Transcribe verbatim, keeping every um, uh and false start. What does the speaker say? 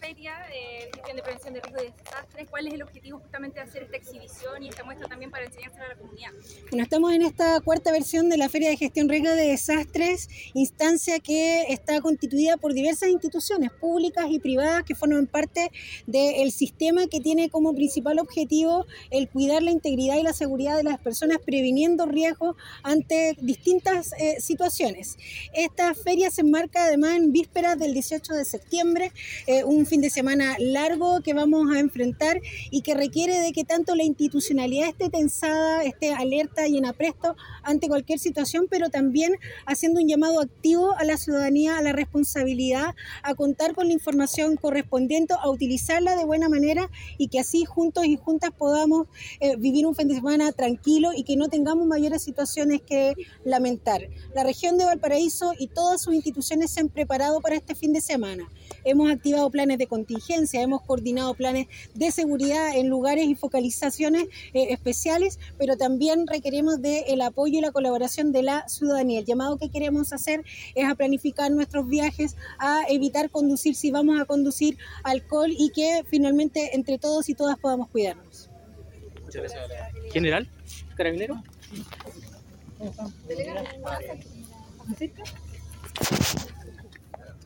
feria eh, gestión de prevención de riesgos y desastres. ¿Cuál es el objetivo justamente de hacer esta exhibición y esta muestra también para enseñársela a la comunidad? Bueno, estamos en esta cuarta versión de la Feria de Gestión de Riesgos de Desastres, instancia que está constituida por diversas instituciones públicas y privadas que forman parte del sistema que tiene como principal objetivo el cuidar la integridad y la seguridad de las personas, previniendo riesgos ante distintas eh, situaciones. Esta feria se enmarca además en vísperas del dieciocho de septiembre, eh, un fin de semana largo que vamos a enfrentar y que requiere de que tanto la institucionalidad esté tensada, esté alerta y en apresto ante cualquier situación, pero también haciendo un llamado activo a la ciudadanía, a la responsabilidad, a contar con la información correspondiente, a utilizarla de buena manera y que así juntos y juntas podamos eh, vivir un fin de semana tranquilo y que no tengamos mayores situaciones que lamentar. La región de Valparaíso y todas sus instituciones se han preparado para este fin de semana. Hemos activado planes de contingencia, hemos coordinado planes de seguridad en lugares y focalizaciones eh, especiales, pero también requerimos del apoyo y la colaboración de la ciudadanía. El llamado que queremos hacer es a planificar nuestros viajes, a evitar conducir si vamos a conducir alcohol y que finalmente entre todos y todas podamos cuidarnos. Muchas gracias. General, carabinero. Delegado.